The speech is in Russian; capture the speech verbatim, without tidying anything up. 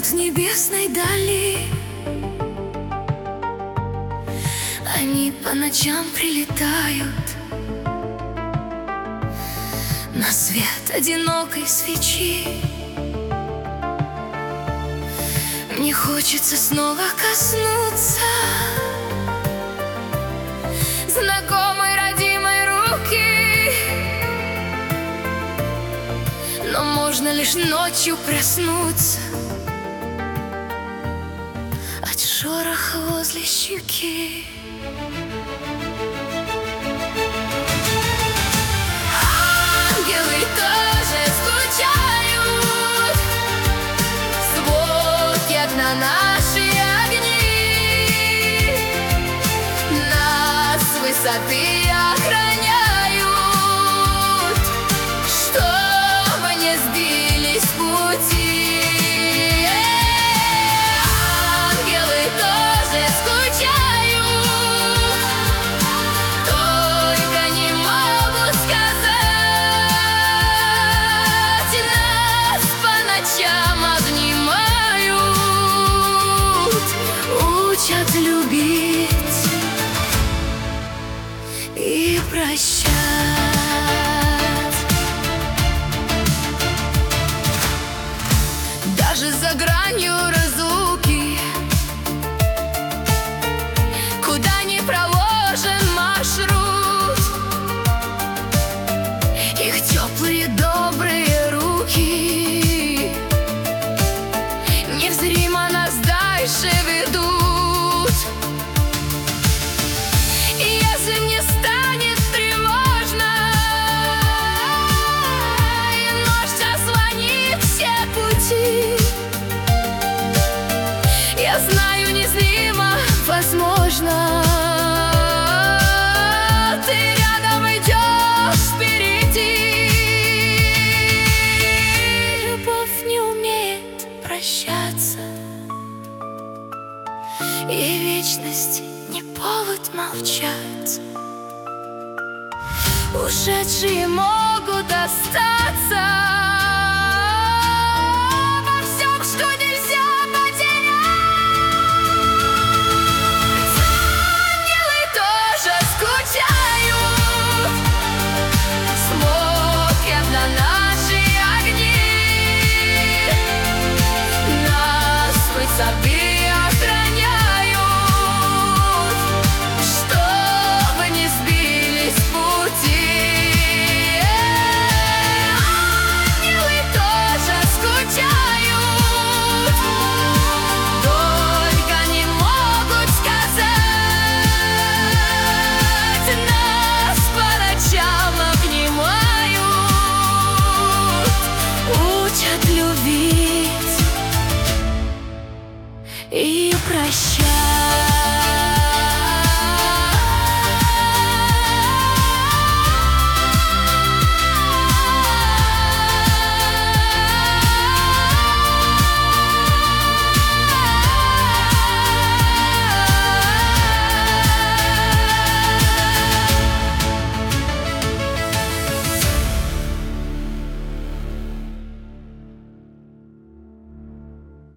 с небесной дали. Они по ночам прилетают на свет одинокой свечи. Мне хочется снова коснуться знакомой родимой руки, но можно лишь ночью проснуться от шороха возле щеки. Ангелы тоже скучают, смотрят на наши огни, нас с высоты охраняют, чтобы не сбились с пути. Ангелы тоже скучают, только не могут сказать, нас по ночам обнимают, учат любить и прощать. Даже за гранью разлуки, куда ни проложен маршрут, их теплые добрые руки невзримо нас дальше ведут. И если мне станет тревожно, и ночь заслонит все пути, я знаю, незримо, возможно, ты рядом идешь впереди. Любовь не умеет прощаться, и вечность не повод молчать. Ушедшие могут остаться во всем, что нельзя потерять. Ангелы тоже скучают, смотрят на наши огни, нас с высоты охраняют, чтобы не сбились с пути. Ангелы тоже скучают, только не могут сказать, нас по ночам обнимают, учат любить и прощать.